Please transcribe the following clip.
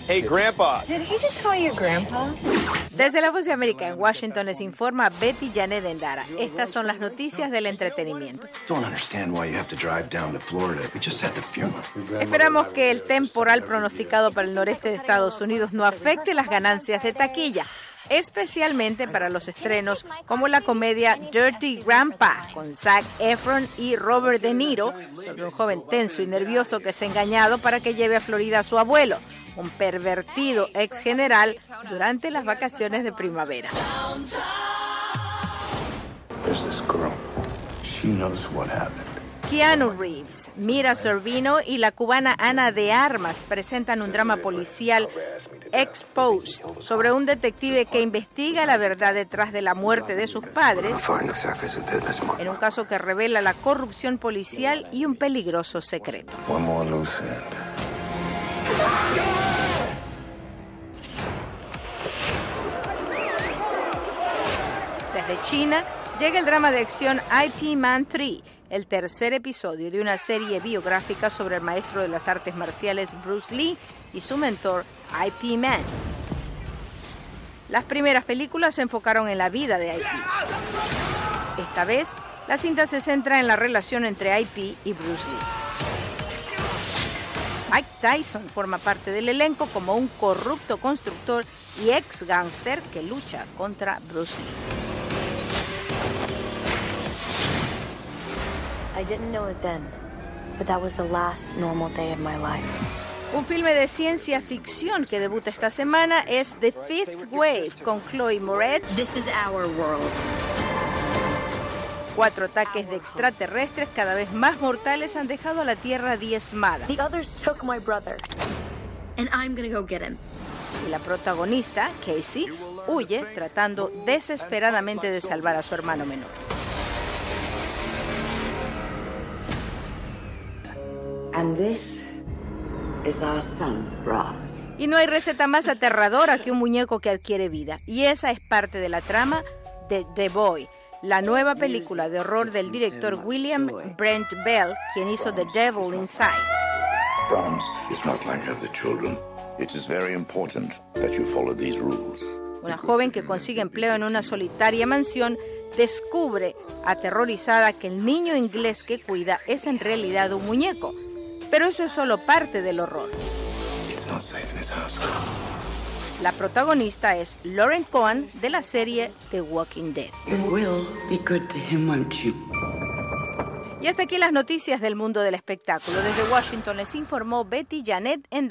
Hey, Grandpa. Did he just call you Grandpa? Desde la Voz de América en Washington les informa Betty Janet Endara. Estas son las noticias del entretenimiento. Esperamos que el temporal pronosticado para el noreste de Estados Unidos no afecte las ganancias de taquilla, especialmente para los estrenos como la comedia Dirty Grandpa con Zac Efron y Robert De Niro sobre un joven tenso y nervioso que es engañado para que lleve a Florida a su abuelo, un pervertido ex general, durante las vacaciones de primavera. Keanu Reeves, Mira Sorvino y la cubana Ana de Armas presentan un drama policial Exposed sobre un detective que investiga la verdad detrás de la muerte de sus padres en un caso que revela la corrupción policial y un peligroso secreto. Desde China llega el drama de acción Ip Man 3, el tercer episodio de una serie biográfica sobre el maestro de las artes marciales Bruce Lee y su mentor Ip Man. Las primeras películas se enfocaron en la vida de Ip. Esta vez, la cinta se centra en la relación entre Ip y Bruce Lee. Mike Tyson forma parte del elenco como un corrupto constructor y ex gángster que lucha contra Bruce Lee. I didn't know it then, but that was the last normal day of my life. Un filme de ciencia ficción que debuta esta semana es The Fifth Wave con Chloe Moretz. This is our world. 4 ataques de extraterrestres cada vez más mortales han dejado a la Tierra diezmada. The others took my brother. And I'm gonna go get him. Y la protagonista, Casey, huye tratando desesperadamente de salvar a su hermano menor. And this is our son, Brahms. Y no hay receta más aterradora que un muñeco que adquiere vida. Y esa es parte de la trama de The Boy, la nueva película de horror del director William Brent Bell, quien hizo The Devil Inside. Brahms is not like other children. It is very important that you follow these rules. Una joven que consigue empleo en una solitaria mansión descubre, aterrorizada, que el niño inglés que cuida es en realidad un muñeco. Pero eso es solo parte del horror. La protagonista es Lauren Cohan de la serie The Walking Dead. Y hasta aquí las noticias del mundo del espectáculo. Desde Washington les informó Betty Janet Endara.